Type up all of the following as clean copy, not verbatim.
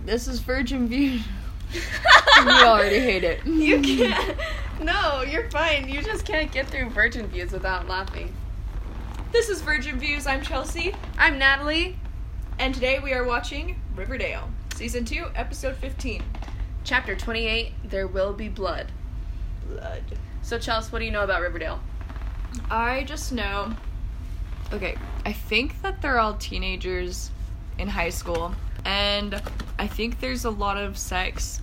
This is Virgin View. You already hate it. You can't. No, you're fine. You just can't get through Virgin Views without laughing. This is Virgin Views. I'm Chelsea. I'm Natalie. And today we are watching Riverdale. Season 2, Episode 15. Chapter 28, There Will Be Blood. Blood. So, Chelsea, what do you know about Riverdale? I just know... Okay, I think that they're all teenagers in high school. And I think there's a lot of sex.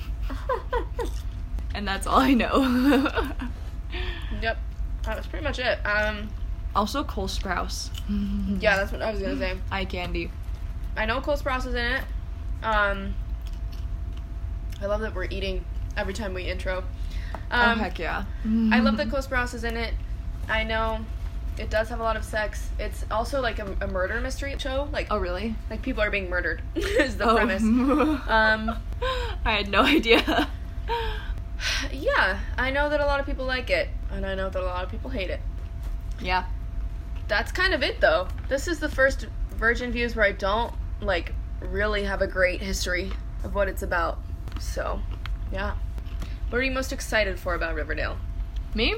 And that's all I know. Yep. That's pretty much it. Also Cole Sprouse. Yeah, that's what I was gonna say. Eye candy. I know Cole Sprouse is in it. I love that we're eating every time we intro. Oh, heck yeah. I love that Cole Sprouse is in it. I know it does have a lot of sex. It's also like a murder mystery show. Like, Oh, really? like people are being murdered is the premise. I had no idea. Yeah, I know that a lot of people like it, and I know that a lot of people hate it. Yeah. That's kind of it, though. This is the first Virgin Views where I don't, like, really have a great history of what it's about. So, yeah. What are you most excited for about Riverdale? Me?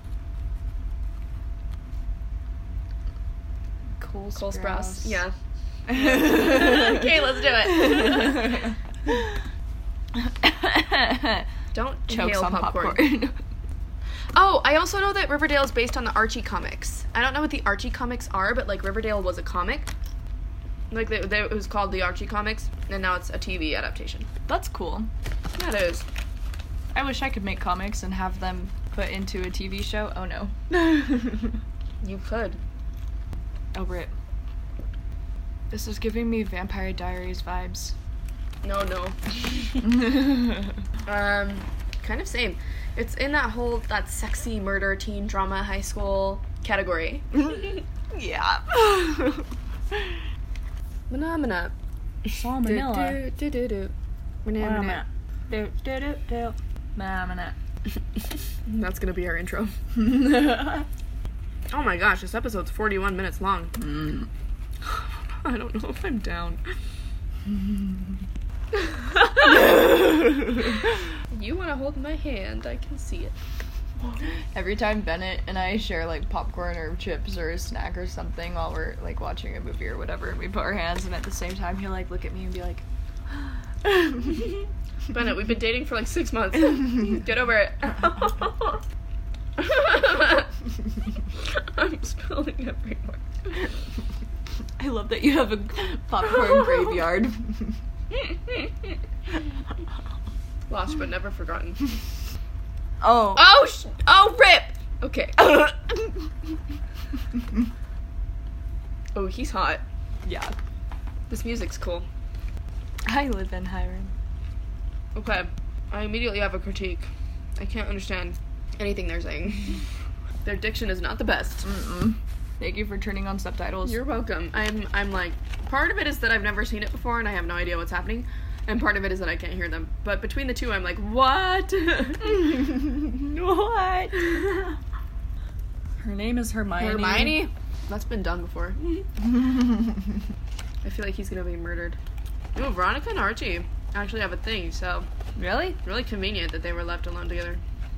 Cole Sprouse. Yeah. Okay, let's do it. Don't Chokes inhale on popcorn. Oh, I also know that Riverdale is based on the Archie comics. I don't know what the Archie comics are, but, like, Riverdale was a comic. Like, it was called the Archie comics, and now it's a TV adaptation. That's cool. Yeah, it is. I wish I could make comics and have them put into a TV show. Oh, no. You could. Over it. This is giving me Vampire Diaries vibes. No. Kind of same. It's in that sexy murder teen drama high school category. Yeah. Manamana. Salmonella. Manamana. Manamana. That's gonna be our intro. Oh my gosh, this episode's 41 minutes long. I don't know if I'm down. You want to hold my hand, I can see it. Every time Bennett and I share, like, popcorn or chips or a snack or something while we're, like, watching a movie or whatever, we put our hands and at the same time he'll, like, look at me and be like... Bennett, we've been dating for, like, 6 months. Get over it. I'm spilling everywhere. I love that you have a popcorn graveyard. Lost but never forgotten. Oh. Oh, rip! Okay. Oh, he's hot. Yeah. This music's cool. I live in Hiram. Okay. I immediately have a critique. I can't understand anything they're saying. Their diction is not the best. Mm-mm. Thank you for turning on subtitles. You're welcome. I'm like, part of it is that I've never seen it before and I have no idea what's happening. And part of it is that I can't hear them. But between the two, I'm like, what? What? Her name is Hermione. Hermione? That's been done before. I feel like he's gonna be murdered. Ooh, Veronica and Archie actually have a thing, so... Really? Really convenient that they were left alone together.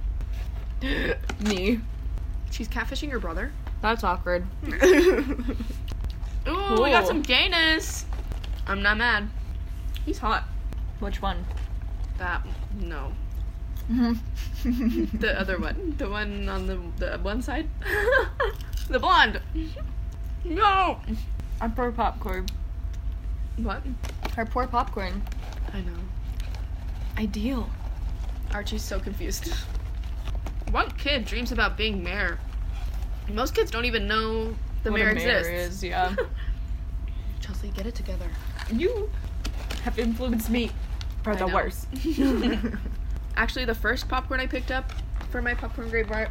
Me. She's catfishing her brother? That's awkward. Ooh, Cool. we got some gayness! I'm not mad. He's hot. Which one? That, no. The other one. The one on the one side? The blonde! No! Our poor popcorn. What? Our poor popcorn. I know. Ideal. Archie's so confused. What kid dreams about being mayor? Most kids don't even know the What mayor a mayor exists. is, yeah. Chelsea, get it together. You have influenced me for I the know. worst. Actually, the first popcorn I picked up for my popcorn graveyard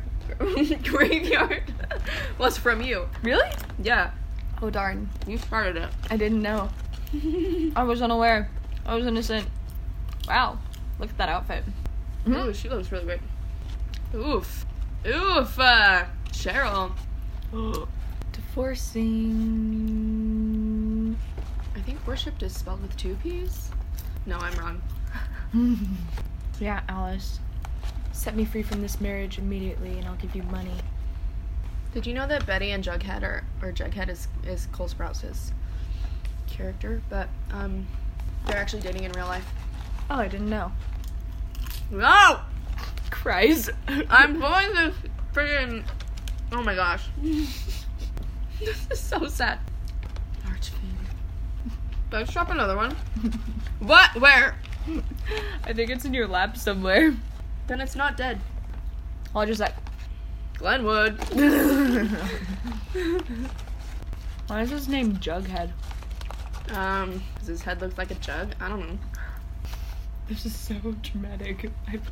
was from you. Really? Yeah, Oh, darn. you started it. I didn't know. I was unaware. I was innocent. Wow. Look at that outfit. Ooh, she looks really great. Oof. Cheryl. Divorcing. I think worshipped is spelled with 2 P's. No, I'm wrong. Yeah, Alice. Set me free from this marriage immediately and I'll give you money. Did you know that Betty and Jughead or Jughead is Cole Sprouse's character, but they're actually dating in real life. Oh, I didn't know. No! Cries. I'm going to freaking... Oh my gosh. This is so sad. Archfiend. Let's drop another one. What? Where? I think it's in your lap somewhere. Then it's not dead. I'll just like... Glenwood. Why is his name Jughead? 'Cause his head looks like a jug? I don't know. This is so dramatic.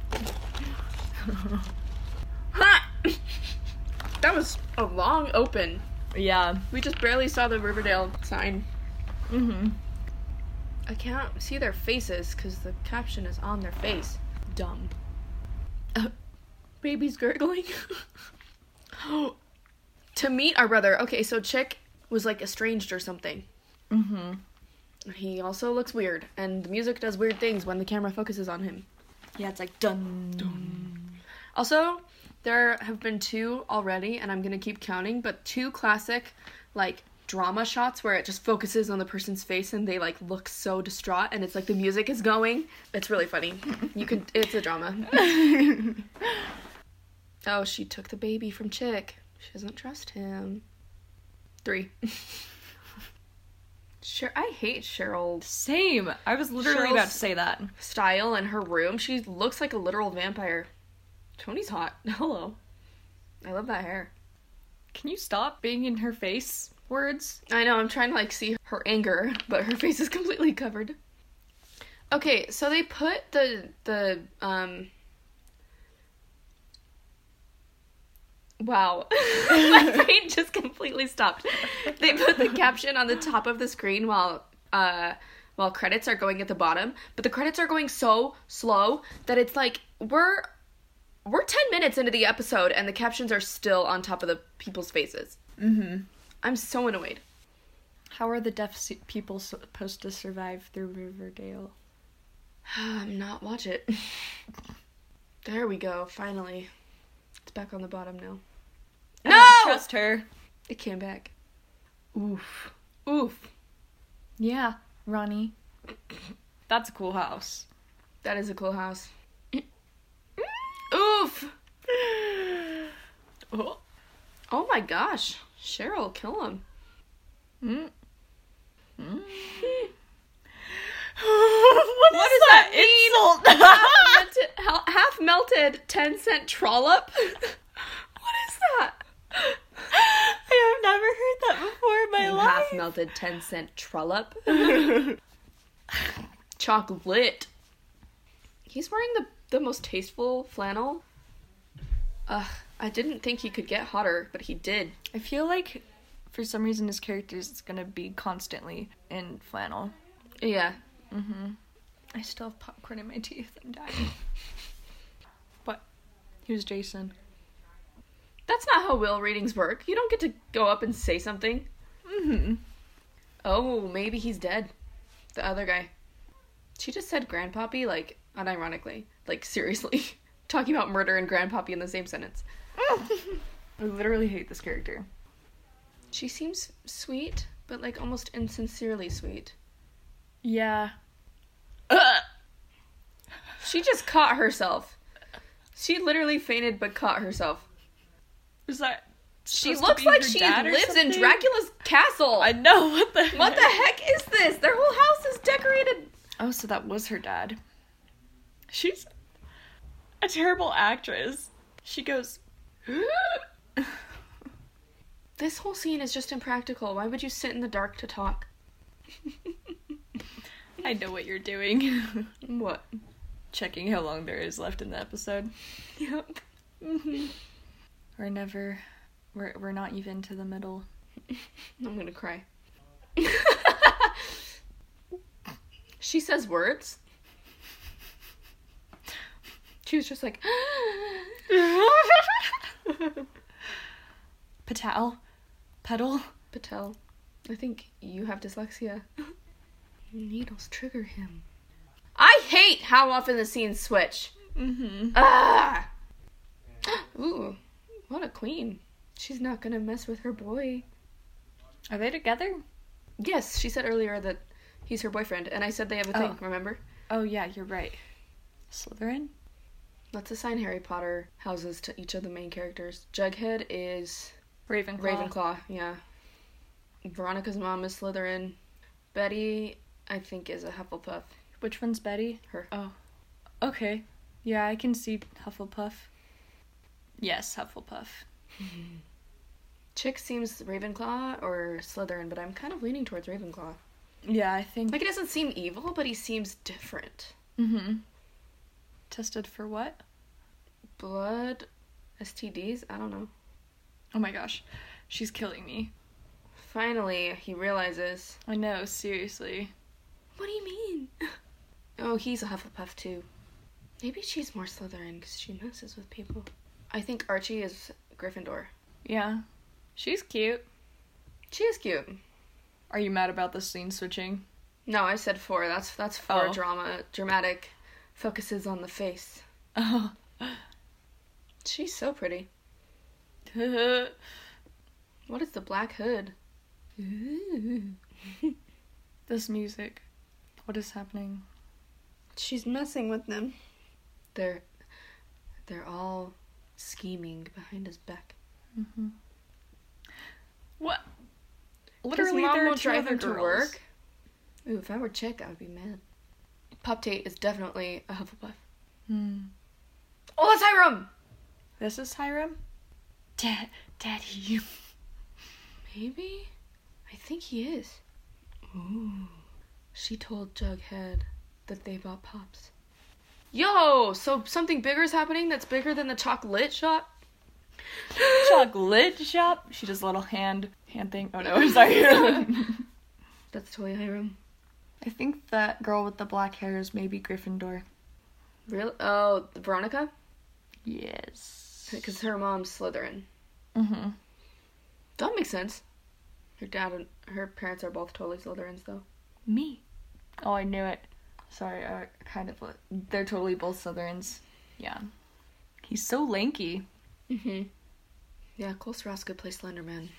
Ha! That was a long open. Yeah. We just barely saw the Riverdale sign. Mm-hmm. I can't see their faces because the caption is on their face. Dumb. Baby's gurgling. To meet our brother. Okay, so Chick was like estranged or something. Mm-hmm. He also looks weird, and the music does weird things when the camera focuses on him. Yeah, it's like dun. Also, there have been 2 already, and I'm gonna keep counting, but 2 classic, like, drama shots where it just focuses on the person's face and they, like, look so distraught, and it's like the music is going. It's really funny. It's a drama. Oh, she took the baby from Chick. She doesn't trust him. 3. I hate Cheryl Same. I was literally about to say that. style in her room. She looks like a literal vampire. Tony's hot. Hello. I love that hair. Can you stop being in her face words? I know, I'm trying to like see her anger, but her face is completely covered. Okay, so they put wow. My brain just completely stopped. They put the caption on the top of the screen while credits are going at the bottom, but the credits are going so slow that it's like we're 10 minutes into the episode and the captions are still on top of the people's faces. Mm-hmm. I'm so annoyed. How are the deaf people supposed to survive through Riverdale? Not watch it. There we go, finally. It's back on the bottom now. I don't trust her. It came back. Oof. Oof. Yeah, Ronnie. That's a cool house. That is a cool house. Oof! Oh my gosh. Cheryl, kill him. Mm. What does that mean? Insult. Half melted 10-cent trollop? What is that? I have never heard that before in my life. Half melted 10-cent trollop? Chocolate. He's wearing the most tasteful flannel. I didn't think he could get hotter, but he did. I feel like for some reason his character is gonna be constantly in flannel. Yeah. Mm-hmm. I still have popcorn in my teeth. I'm dying. What? Who's Jason? That's not how will readings work. You don't get to go up and say something. Mm-hmm. Oh, maybe he's dead. The other guy. She just said grandpappy, like, unironically. Like, seriously. Talking about murder and grandpappy in the same sentence. I literally hate this character. She seems sweet, but, like, almost insincerely sweet. Yeah. She just caught herself. She literally fainted but caught herself. Is that... She looks like she lives in Dracula's castle. I know, what the heck? What the heck is this? Their whole house is decorated. Oh, so that was her dad. She's a terrible actress. She goes... This whole scene is just impractical. Why would you sit in the dark to talk? I know what you're doing. What? Checking how long there is left in the episode. Yep. Mm-hmm. We're not even to the middle. I'm gonna cry. She says words. She was just like... Petal. Patel. I think you have dyslexia. Needles trigger him. hate how often the scenes switch. Mm-hmm. Ah! Ooh, what a queen. She's not gonna mess with her boy. Are they together? Yes, she said earlier that he's her boyfriend, and I said they have a thing, remember? Oh, yeah, you're right. Slytherin? Let's assign Harry Potter houses to each of the main characters. Jughead is Ravenclaw. Ravenclaw, yeah. Veronica's mom is Slytherin. Betty, I think, is a Hufflepuff. Which one's Betty? Her. Oh. Okay. Yeah, I can see Hufflepuff. Yes, Hufflepuff. Chick seems Ravenclaw or Slytherin, but I'm kind of leaning towards Ravenclaw. Yeah, I think... Like, he doesn't seem evil, but he seems different. Mm-hmm. Tested for what? Blood? STDs? I don't know. Oh my gosh. She's killing me. Finally, he realizes. I know, seriously. What do you mean? Oh, he's a Hufflepuff, too. Maybe she's more Slytherin because she messes with people. I think Archie is Gryffindor. Yeah. She's cute. She is cute. Are you mad about the scene switching? No, I said 4. That's 4 dramatic. Focuses on the face. Oh. She's so pretty. What is the black hood? This music. What is happening? She's messing with them. They're all scheming behind his back. Mm-hmm. What? Literally, Mom there are won't two drive other him to girls. work. Ooh, if I were Chick, I would be mad. Pop Tate is definitely a Hufflepuff. Oh, that's Hiram! This is Hiram? Daddy. Maybe? I think he is. Ooh. She told Jughead that they bought Pops. Yo! So something bigger is happening that's bigger than the chocolate shop? Chocolate shop? She does a little hand thing. Oh no, I'm sorry. That's totally Hiram. I think that girl with the black hair is maybe Gryffindor. Really? Oh, Veronica? Yes. Because her mom's Slytherin. Mm-hmm. That makes sense. Her dad and her parents are both totally Slytherins, though. Me. Oh, I knew it. Sorry, they're totally both Slytherins. Yeah. He's so lanky. Mm-hmm. Yeah, Cole Sprouse could play Slenderman.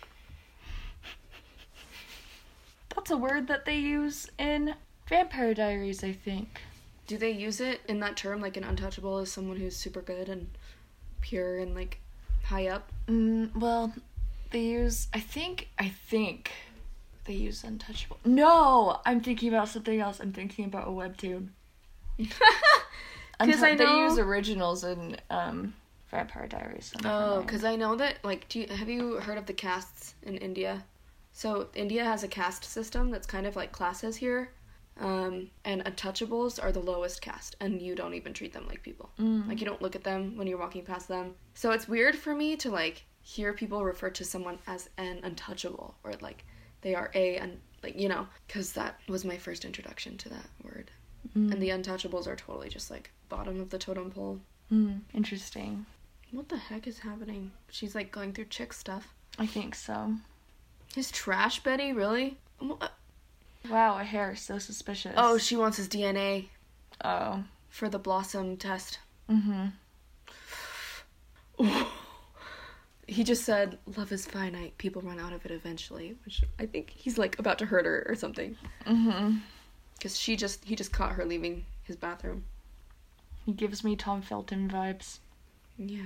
That's a word that they use in Vampire Diaries, I think. Do they use it in that term, like an untouchable is someone who's super good and pure and, like, high up? Well, they use, I think they use untouchable. No! I'm thinking about something else. I'm thinking about a webtoon. Because they use originals in Vampire Diaries. So oh, because I know that, like, have you heard of the castes in India? So India has a caste system that's kind of like classes here. And untouchables are the lowest caste, and you don't even treat them like people. Like, you don't look at them when you're walking past them. So it's weird for me to, like, hear people refer to someone as an untouchable, or, like, they are like, you know, because that was my first introduction to that word. And the untouchables are totally just, like, bottom of the totem pole. Interesting. What the heck is happening? She's, like, going through chick stuff. I think so. His trash, Betty? Really? Wow, a hair, so suspicious. Oh, she wants his DNA. Oh. For the Blossom test. Mm-hmm. He just said, love is finite, people run out of it eventually, which I think he's, like, about to hurt her or something. Mm-hmm. Because he just caught her leaving his bathroom. He gives me Tom Felton vibes. Yeah.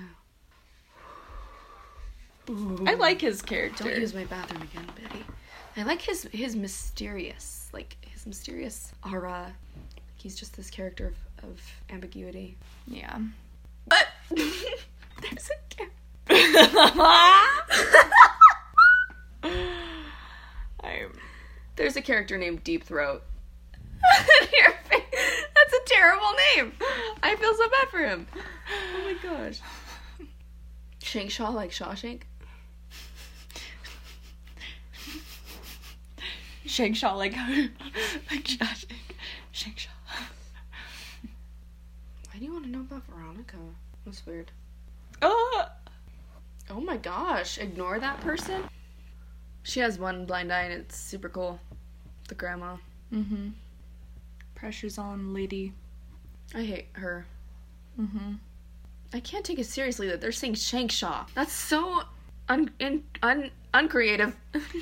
Ooh. I like his character. Don't use my bathroom again, Betty. I like his mysterious aura. He's just this character of ambiguity. Yeah. But there's there's a character named Deep Throat. That's a terrible name. I feel so bad for him. Oh my gosh. Shankshaw like Shawshank? Shankshaw like Shawshank. Shankshaw. Why do you want to know about Veronica? That's weird. Oh my gosh. Ignore that person? She has one blind eye and it's super cool. The grandma. Mm-hmm. Pressure's on, lady. I hate her. Mm-hmm. I can't take it seriously that they're saying Shankshaw. That's so uncreative.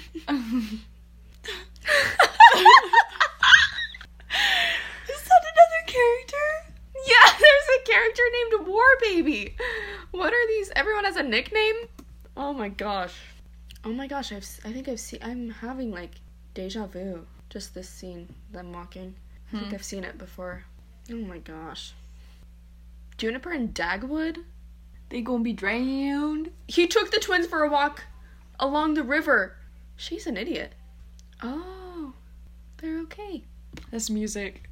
Is that another character? Yeah, there's a character named War Baby. What are these? Everyone has a nickname? Oh my gosh. Oh my gosh, I think I've seen... I'm having, like, deja vu. Just this scene, them walking. I think I've seen it before. Oh my gosh. Juniper and Dagwood? They gonna be drowned? He took the twins for a walk along the river. She's an idiot. Oh, they're okay. This music.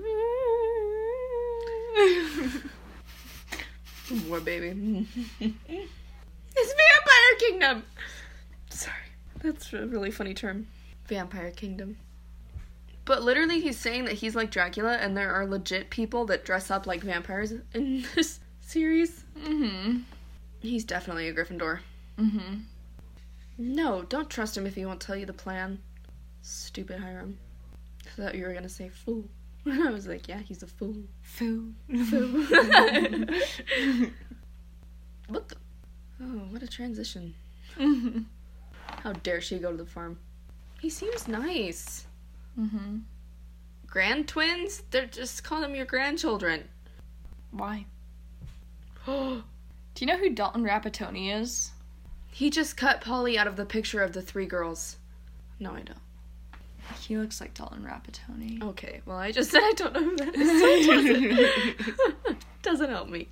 War Baby. It's Vampire Kingdom! Sorry. That's a really funny term. Vampire Kingdom. But literally he's saying that he's like Dracula and there are legit people that dress up like vampires in this series. Mm-hmm. He's definitely a Gryffindor. Mm-hmm. No, don't trust him if he won't tell you the plan. Stupid Hiram. I thought you were gonna say fool. I was like, yeah, he's a fool. Fool. Fool. What the? Oh, what a transition. Mm-hmm. How dare she go to the farm? He seems nice. Mm-hmm. Grand twins? They're just call them your grandchildren. Why? Do you know who Dalton Rapatoni is? He just cut Polly out of the picture of the 3 girls. No, I don't. He looks like Dalton Rapatoni. Okay, well, I just said I don't know who that is. So doesn't help me.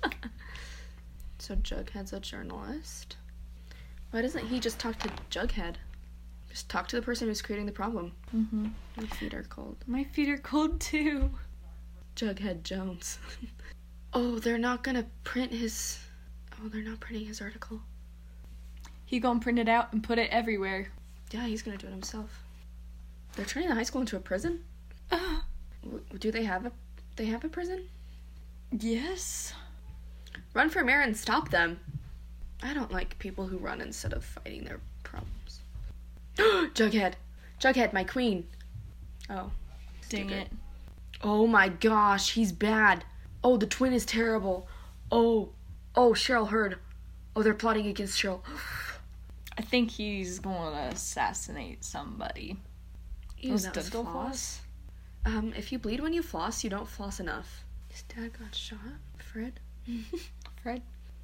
So Jughead's a journalist. Why doesn't he just talk to Jughead? Just talk to the person who's creating the problem. Mm-hmm. My feet are cold. My feet are cold too. Jughead Jones. Oh, they're not gonna print his... Oh, they're not printing his article. He gonna print it out and put it everywhere. Yeah, he's gonna do it himself. They're turning the high school into a prison? Do they have a prison? Yes. Run for mayor and stop them. I don't like people who run instead of fighting their problems. Jughead. Jughead, my queen. Oh. Dang stupid. it. Oh my gosh, he's bad. Oh, the twin is terrible. Oh, Cheryl heard. Oh, they're plotting against Cheryl. I think he's gonna assassinate somebody. Ew, Was that was dental floss. If you bleed when you floss, you don't floss enough. His dad got shot? Fred? Fred?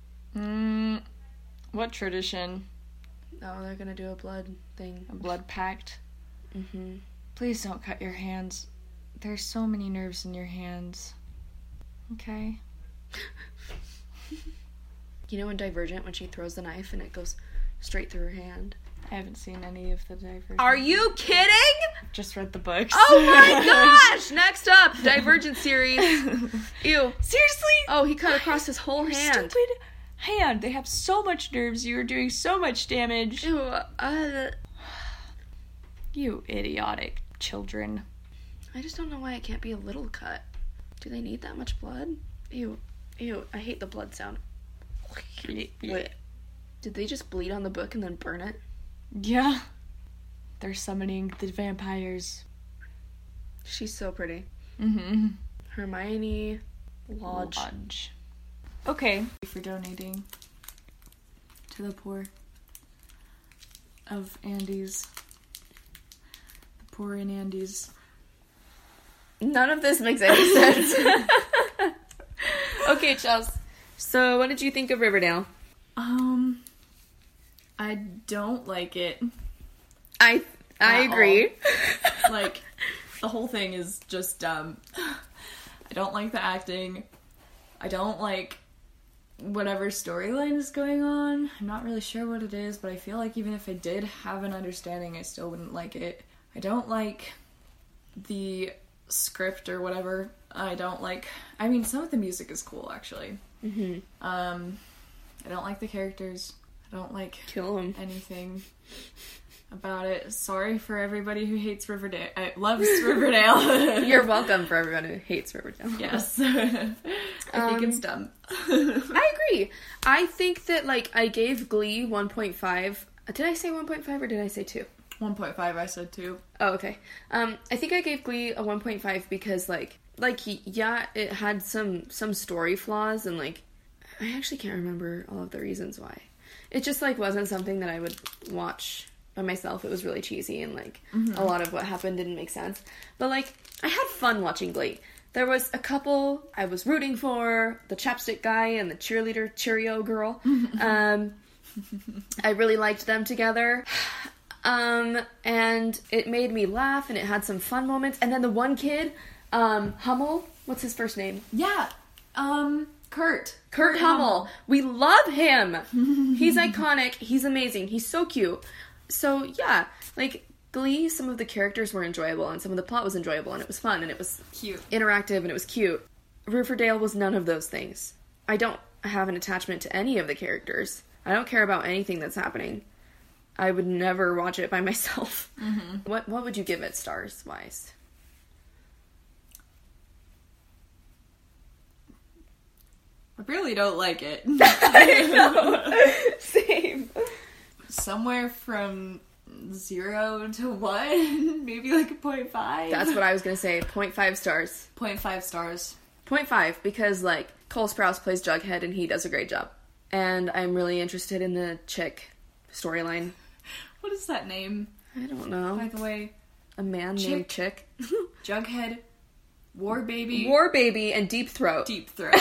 What tradition? Oh, they're gonna do a blood thing. A blood pact? Mm-hmm. Please don't cut your hands. There's so many nerves in your hands. Okay. You know in Divergent when she throws the knife and it goes straight through her hand? I haven't seen any of the Divergent. Are you kidding? Just read the books. Oh my gosh! Next up, Divergent series. Ew. Seriously? Oh, he cut across his whole hand. Stupid hand. They have so much nerves. You are doing so much damage. Ew. You idiotic children. I just don't know why it can't be a little cut. Do they need that much blood? Ew. Ew. I hate the blood sound. Wait. Did they just bleed on the book and then burn it? Yeah. They're summoning the vampires. She's so pretty. Mm-hmm. Hermione Lodge. Okay. Thank you for donating to the poor of Andes. The poor in Andes. None of this makes any sense. Okay, Chels. So, what did you think of Riverdale? I don't like it. I agree. Like, the whole thing is just dumb. I don't like the acting. I don't like whatever storyline is going on. I'm not really sure what it is, but I feel like even if I did have an understanding, I still wouldn't like it. I don't like the script or whatever. I mean, some of the music is cool, actually. Mm-hmm. I don't like the characters. I don't like Kill him. anything about it. Sorry for everybody who hates Riverdale. Loves Riverdale. You're welcome for everyone who hates Riverdale. Yes. I think it's dumb. I agree. I think that, like, I gave Glee 1.5. Did I say 1.5 or did I say 2? 1.5 I said too. Oh, okay. I think I gave Glee a 1.5 because, yeah, it had some story flaws, and, like, I actually can't remember all of the reasons why. It just, like, wasn't something that I would watch by myself. It was really cheesy, and, like, a lot of what happened didn't make sense. But, like, I had fun watching Glee. There was a couple I was rooting for, the chapstick guy and the cheerleader Cheerio girl. I really liked them together. And it made me laugh, and it had some fun moments. And then the one kid, Hummel, what's his first name? Yeah, Kurt Hummel. We love him. He's iconic. He's amazing. He's so cute. So, yeah, like, Glee, some of the characters were enjoyable, and some of the plot was enjoyable, and it was fun, and it was cute, interactive, and it was cute. Riverdale was none of those things. I don't have an attachment to any of the characters. I don't care about anything that's happening. I would never watch it by myself. What would you give it stars-wise? I really don't like it. I know. Same. Somewhere from 0 to 1, maybe like a 0.5. That's what I was gonna say. 0.5 stars. 0.5 stars. 0.5 because, like, Cole Sprouse plays Jughead and he does a great job. And I'm really interested in the chick storyline. What is that name? I don't know. By the way, a man named Chick. Jughead, War Baby, and Deep Throat. Deep Throat.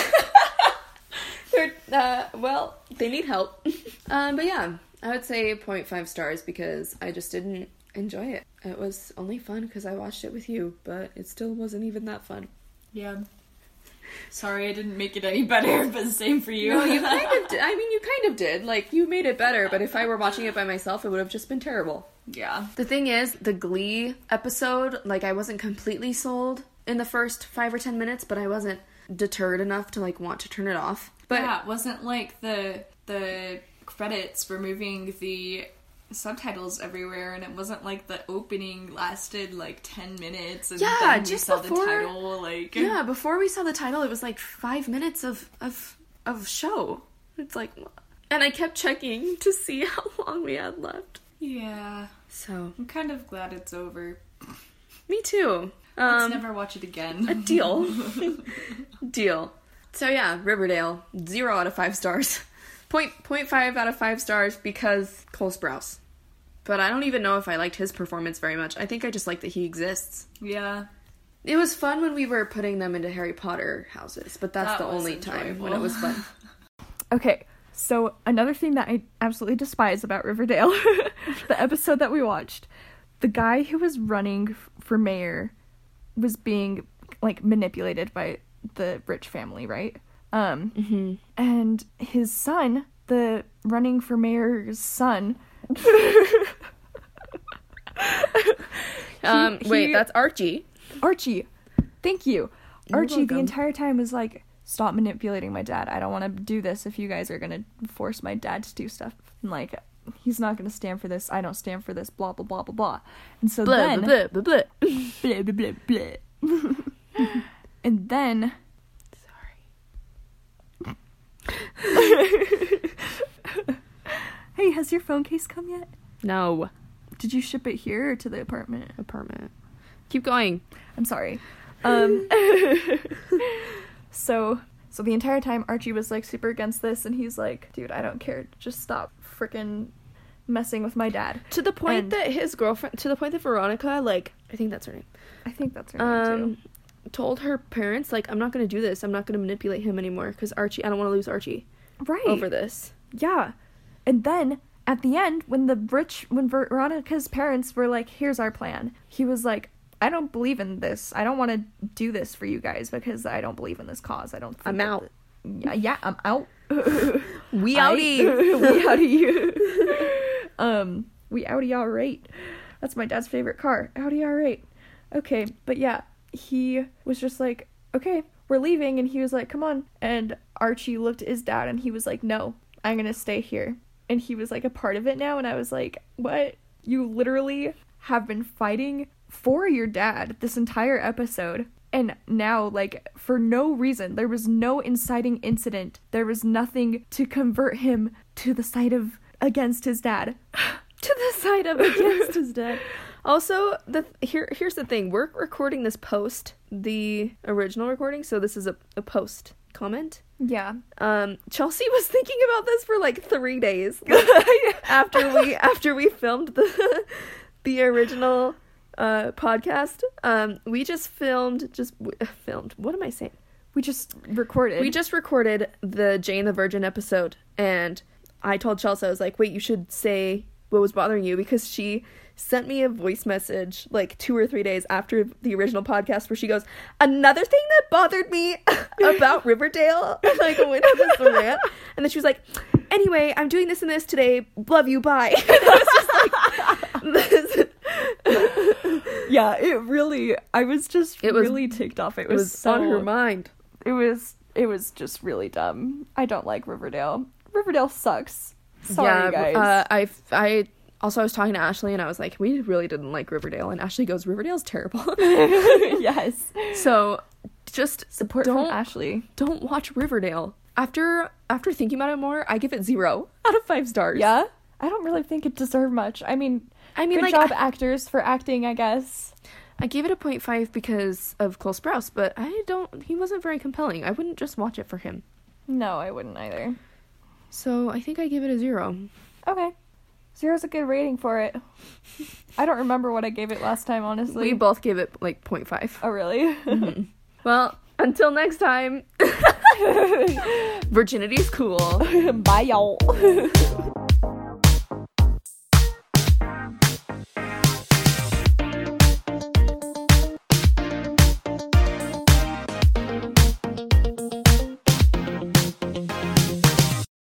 They're, well, they need help. But yeah, I would say 0.5 stars because I just didn't enjoy it. It was only fun because I watched it with you, but it still wasn't even that fun. Yeah. Sorry, I didn't make it any better, but same for you. No, you kind of did. I mean, you kind of did. Like, you made it better, but if I were watching it by myself, it would have just been terrible. Yeah. The thing is, the Glee episode, like, I wasn't completely sold in the first 5 or 10 minutes, but I wasn't deterred enough to, like, want to turn it off. But yeah, it wasn't like the credits removing the subtitles everywhere, and it wasn't like the opening lasted like 10 minutes and then we saw the title, like... Yeah, before we saw the title, it was like 5 minutes of show. It's like... And I kept checking to see how long we had left. Yeah. So... I'm kind of glad it's over. Me too. Let's never watch it again. A deal. Deal. So yeah, Riverdale, 0 out of 5 stars. 0.5 out of 5 stars because Cole Sprouse. But I don't even know if I liked his performance very much. I think I just like that he exists. Yeah. It was fun when we were putting them into Harry Potter houses, but that's the only time when it was fun. Okay, so another thing that I absolutely despise about Riverdale, the episode that we watched, the guy who was running for mayor was being, like, manipulated by the rich family, right? And his son, the running for mayor's son, wait, that's Archie. Archie, thank you. You're Archie, welcome. the entire time was like, stop manipulating my dad. I don't want to do this if you guys are going to force my dad to do stuff. And, like, he's not going to stand for this. I don't stand for this, blah, blah, blah, blah, blah. And so Blah, then... blah, blah, blah, blah. blah, blah, blah, blah. And then... Hey, has your phone case come yet? No. Did you ship it here or to the apartment? Apartment. Keep going. I'm sorry. So the entire time Archie was, like, super against this, and he's like, dude, I don't care. Just stop freaking messing with my dad. To the point that his girlfriend, to the point that Veronica, like, I think that's her name. I think that's her name, too. Told her parents, like, I'm not going to do this. I'm not going to manipulate him anymore because Archie, I don't want to lose Archie. Right. Over this. Yeah. And then, at the end, when Veronica's parents were like, here's our plan, he was like, I don't believe in this. I don't want to do this for you guys because I don't believe in this cause. I don't think I'm out. Yeah, I'm out. We outie. We outie. We outie all right. That's my dad's favorite car. Outie all right. Okay, but yeah, he was just like, okay, we're leaving, and he was like, come on. And Archie looked at his dad, and he was like, no, I'm gonna stay here. And he was like a part of it now, and I was like, what? You literally have been fighting for your dad this entire episode, and now, like, for no reason, there was no inciting incident, there was nothing to convert him to the side of against his dad. To the side up against his dad. Also, here's the thing. We're recording this post the original recording, so this is a post comment. Yeah. Chelsea was thinking about this for like 3 days after we filmed the original podcast. We just filmed. What am I saying? We just recorded the Jane the Virgin episode, and I told Chelsea, I was like, wait, you should say what was bothering you, because she sent me a voice message like 2 or 3 days after the original podcast where she goes, another thing that bothered me about Riverdale, like went on this rant, and then she was like, anyway, I'm doing this and this today, love you, bye. Yeah, I was really ticked off. It was so, on her mind. It was just really dumb. I don't like Riverdale. Riverdale sucks. Sorry, guys. I was talking to Ashley, and I was like, we really didn't like Riverdale, and Ashley goes, Riverdale's terrible. Yes. So just support from Ashley. Don't watch Riverdale. After thinking about it more, I give it 0 out of 5 stars. Yeah? I don't really think it deserved much. I mean good like, job, actors, for acting, I guess. I gave it a 0.5 because of Cole Sprouse, but he wasn't very compelling. I wouldn't just watch it for him. No, I wouldn't either. So I think I give it a 0. Okay. 0's a good rating for it. I don't remember what I gave it last time, honestly. We both gave it like 0.5. Oh, really? Mm-hmm. Well, until next time. Virginity's cool. Bye, y'all.